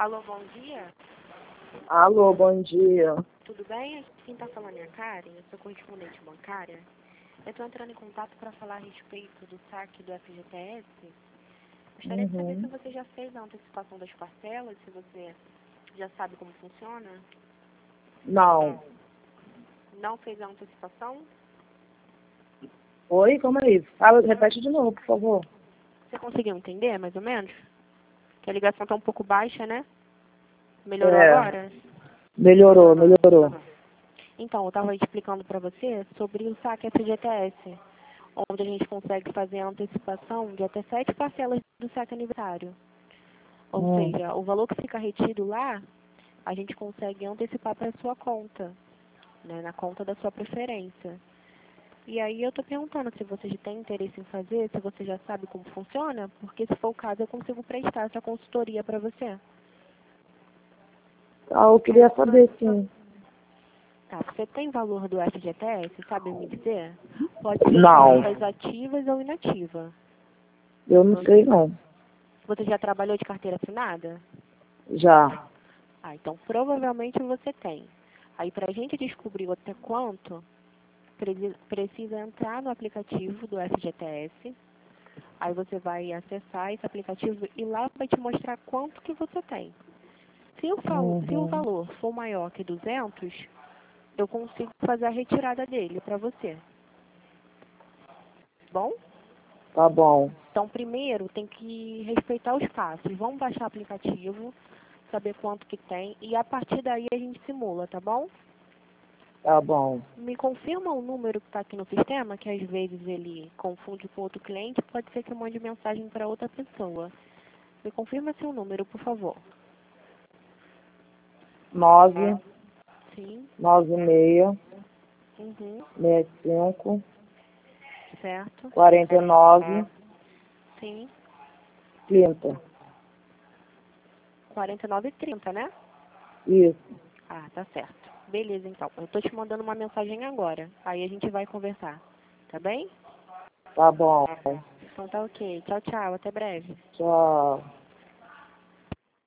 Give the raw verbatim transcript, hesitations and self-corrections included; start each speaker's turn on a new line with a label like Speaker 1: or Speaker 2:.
Speaker 1: Alô, bom dia.
Speaker 2: Alô, bom dia.
Speaker 1: Tudo bem? Quem está falando é a Karen, eu sou correspondente bancária. Eu estou entrando em contato para falar a respeito do saque do F G T S. Gostaria de saber se
Speaker 2: Uhum.
Speaker 1: você já fez a antecipação das parcelas, se você já sabe como funciona.
Speaker 2: Não.
Speaker 1: Não fez a antecipação?
Speaker 2: Oi, como é isso? Fala, repete de novo, por favor.
Speaker 1: Você conseguiu entender, mais ou menos? Que a ligação está um pouco baixa, né? Melhorou
Speaker 2: É,
Speaker 1: agora?
Speaker 2: melhorou, melhorou.
Speaker 1: Então, eu estava explicando para você sobre o saque F G T S, onde a gente consegue fazer a antecipação de até sete parcelas do saque aniversário. Ou
Speaker 2: Hum.
Speaker 1: seja, o valor que fica retido lá, a gente consegue antecipar para a sua conta, né, na conta da sua preferência. E aí eu estou perguntando se você já tem interesse em fazer, se você já sabe como funciona, porque se for o caso eu consigo prestar essa consultoria para você.
Speaker 2: Ah, eu queria saber, sim.
Speaker 1: Tá, você tem valor do F G T S, sabe me dizer? Pode ser de
Speaker 2: Não,
Speaker 1: tarifas ativas ou inativas.
Speaker 2: eu não sei não.
Speaker 1: Você já trabalhou de carteira assinada?
Speaker 2: Já.
Speaker 1: Ah, então provavelmente você tem. Aí para a gente descobrir até quanto, presi- precisa entrar no aplicativo do F G T S. Aí você vai acessar esse aplicativo e lá vai te mostrar quanto que você tem. Se o, val- se o
Speaker 2: Uhum.
Speaker 1: valor for maior que duzentos, eu consigo fazer a retirada dele para você. Bom?
Speaker 2: Tá bom,
Speaker 1: Então, primeiro, tem que respeitar os passos. Vamos baixar o aplicativo, saber quanto que tem, e a partir daí a gente simula, tá bom?
Speaker 2: tá bom.
Speaker 1: Me confirma o número que está aqui no sistema, que às vezes ele confunde com outro cliente, pode ser que eu mande mensagem para outra pessoa. Me confirma seu número, por favor.
Speaker 2: Nove,
Speaker 1: Sim.
Speaker 2: nove, meia,
Speaker 1: Uhum.
Speaker 2: meia, cinco,
Speaker 1: Certo.
Speaker 2: quarenta e nove,
Speaker 1: Sim.
Speaker 2: trinta.
Speaker 1: quarenta e nove e trinta, né?
Speaker 2: Isso,
Speaker 1: Ah, tá certo. Beleza, então. Eu tô te mandando uma mensagem agora. Aí a gente vai conversar. Tá bem?
Speaker 2: tá bom.
Speaker 1: Então tá ok. Tchau, tchau. Até breve.
Speaker 2: Tchau.